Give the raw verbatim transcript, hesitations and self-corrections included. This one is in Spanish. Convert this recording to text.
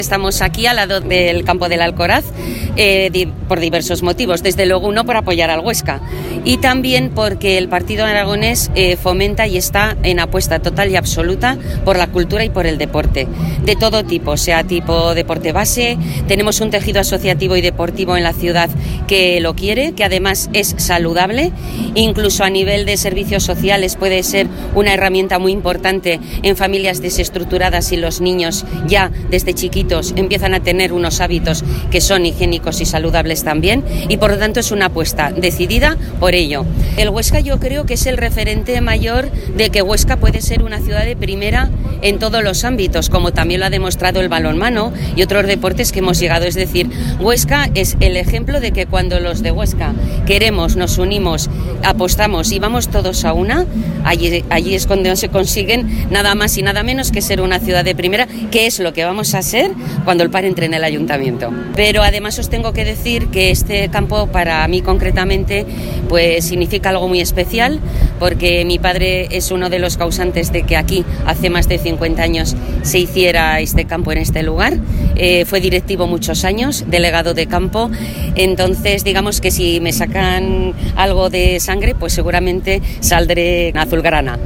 Estamos aquí al lado del campo del Alcoraz eh, di, por diversos motivos. Desde luego, uno, por apoyar al Huesca y también porque el partido aragonés eh, fomenta y está en apuesta total y absoluta por la cultura y por el deporte, de todo tipo, sea tipo deporte base. Tenemos un tejido asociativo y deportivo en la ciudad que lo quiere, que además es saludable, incluso a nivel de servicios sociales puede ser una herramienta muy importante en familias desestructuradas y los niños ya desde chiquitos empiezan a tener unos hábitos que son higiénicos y saludables también, y por lo tanto es una apuesta decidida por ello. El Huesca yo creo que es el referente mayor de que Huesca puede ser una ciudad de primera en todos los ámbitos, como también lo ha demostrado el balonmano y otros deportes que hemos llegado. Es decir, Huesca es el ejemplo de que cuando los de Huesca queremos, nos unimos, apostamos y vamos todos a una, allí, allí es cuando se consiguen nada más y nada menos que ser una ciudad de primera, que es lo que vamos a ser cuando el P A R entre en el ayuntamiento. Pero además os tengo que decir que este campo para mí concretamente pues significa algo muy especial, porque mi padre es uno de los causantes de que aquí hace más de cincuenta años se hiciera este campo en este lugar. Eh, fue directivo muchos años, delegado de campo, entonces digamos que si me sacan algo de sangre pues seguramente saldré azulgrana.